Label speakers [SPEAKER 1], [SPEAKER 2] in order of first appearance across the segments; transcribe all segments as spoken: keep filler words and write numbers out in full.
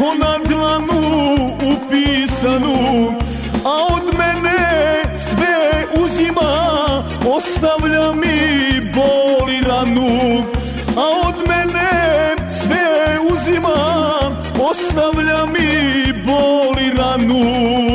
[SPEAKER 1] ko na dlanu upisanu, a od mene sve uzima, ostavlja mi bol i ranu. A od mene sve uzima, ostavlja mi bol i ranu.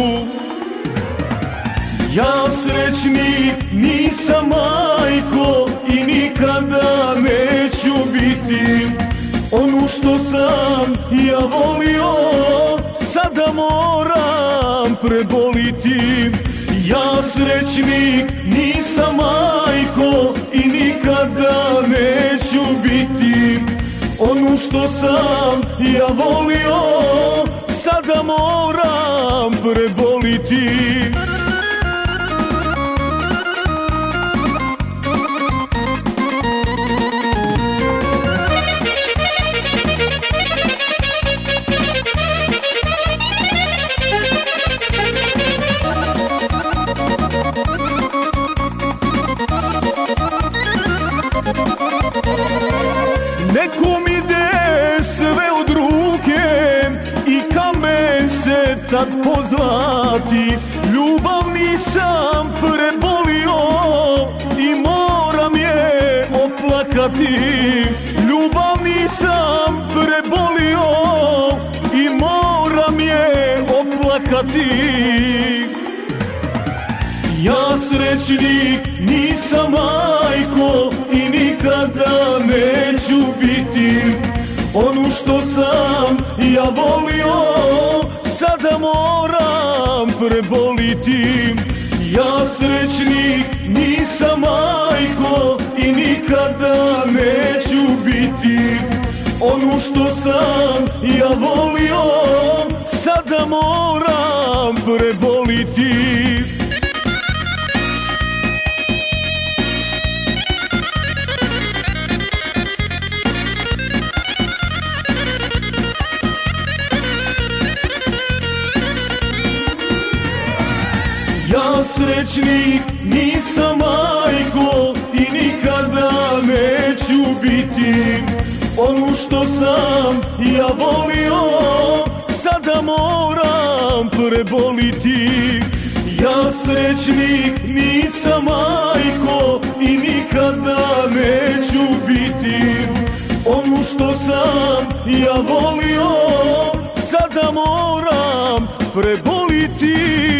[SPEAKER 1] Ja srećnik nisam, majko, i nikada neću biti. Ono što sam ja volio, sada moram preboliti. Ja srećnik nisam, majko, i nikada neću biti. Ono što sam ja volio, sada moram preboliti. Nekom ide sve od ruke i kamen se tad pozlati. Ljubav nisam prebolio i moram je oplakati. Ljubav nisam prebolio i moram je oplakati. Ja srećnik nisam, majko, i nikada neću biti. Ono što sam ja volio, sada moram preboliti. Ja srećnik nisam, majko, i nikada neću biti. Ono što sam ja volio, sada moram preboliti. Ja srećnik nisam, majko, i nikada neću biti. Ono što sam ja volio, sada moram preboliti. Ja srećnik nisam, majko, i nikada neću biti. Ono što sam ja volio, sada moram preboliti.